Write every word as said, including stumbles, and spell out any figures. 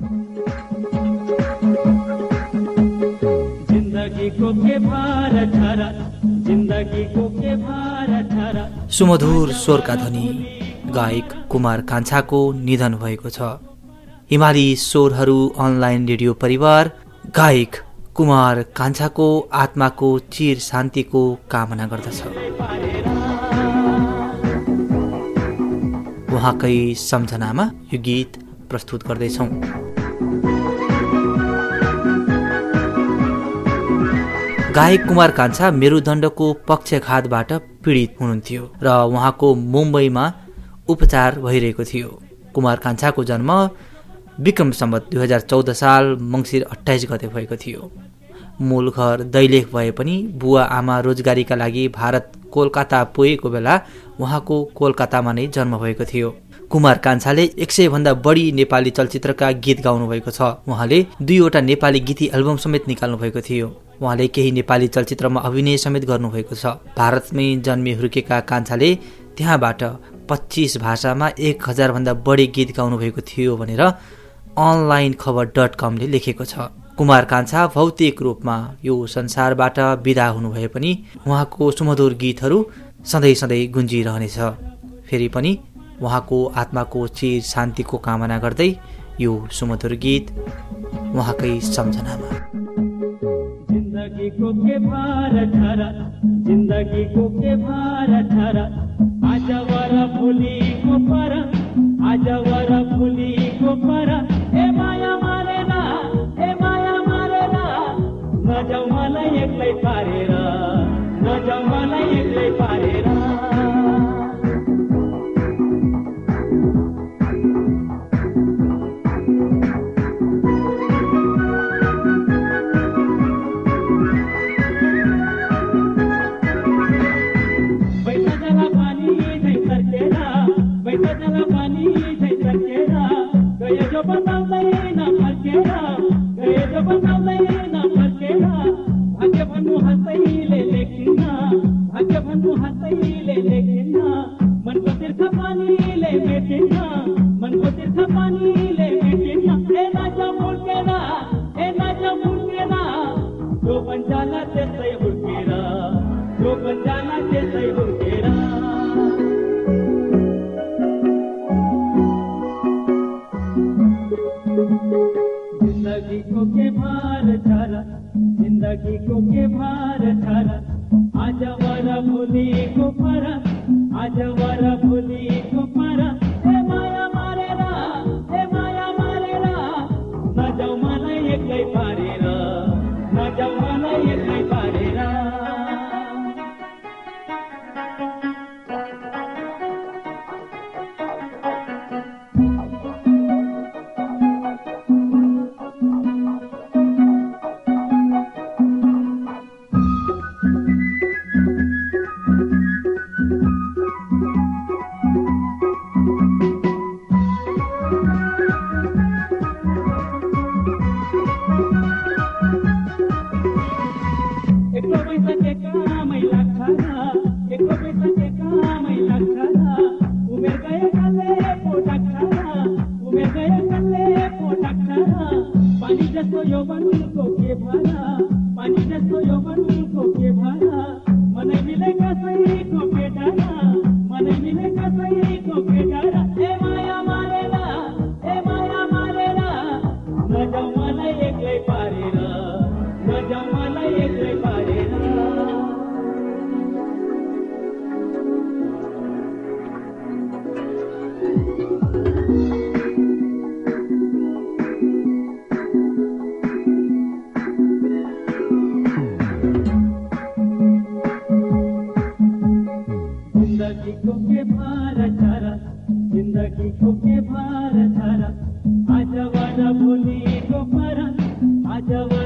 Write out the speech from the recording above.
जिन्दगीको के भार छरा जिन्दगीको के भार छरा। सुमधुर स्वरका धनी गायक कुमार कान्छाको निधन भएको छ। हिमाली स्वरहरू अनलाइन रेडियो परिवार गायक कुमार कान्छाको आत्माको चिर शान्तिको कामना गर्दछ। उहाँकै सम्झनामा यो गीत प्रस्तुत गर्दैछौँ। गायक कुमार कान्छा मेरुदण्डको पक्षघातबाट पीडित हुनुहुन्थ्यो र उहाँको मुम्बईमा उपचार भइरहेको थियो। कुमार कान्छाको जन्म विक्रम सम्वत दुई हजार चौध साल मङ्सिर अट्ठाइस गते भएको थियो। मूल घर दैलेख भए पनि बुवा आमा रोजगारीका लागि भारत कोलकाता पुगेको बेला उहाँको कोलकातामा नै जन्म भएको थियो। कुमार कान्छाले एक सय भन्दा बढी नेपाली चलचित्रका गीत गाउनु भएको छ। उहाँले दुईवटा नेपाली गीती एल्बम समेत निकाल्नु भएको थियो। उहाँले केही नेपाली चलचित्रमा अभिनय समेत गर्नुभएको छ। भारतमै जन्मे हुर्केका कान्छाले त्यहाँबाट पच्चीस भाषामा एक हजार भन्दा बढी गीत गाउनु भएको थियो भनेर अनलाइन खबर डट कमले लेखेको छ। कुमार कान्छा भौतिक रूपमा यो संसारबाट विदा हुनु भए पनि उहाँको सुमधुर गीतहरू सधैँ सधैँ गुन्जिरहनेछ। फेरि पनि उहाँको आत्माको चिर शान्तिको कामना गर्दै यो सुमधुर गीत उहाँकै सम्झनामा। जिन्दगीको के भार छरा जिन्दगीको के भार छरा। आज वर भोलिको पर आज वर भोलिको पर। ए माया मारेना ए माया मारेना नजाऊ मलाई एक्लै पारेर नजाऊ मलाई एक्लै पारेर। जिन्दगीको के भार छरा जिन्दगीको के भार छरा। आज वर भोलिको पर आज वर भोलिको पर। ए माया मारेर ए माया मारेर नजाऊ मलाई एक्लै पारेर नजाऊ मलाई एक्लै पारेर। जिन्दगीको के भार छरा जिन्दगीको के भार छरा। आज वर भोलिको पर आज वर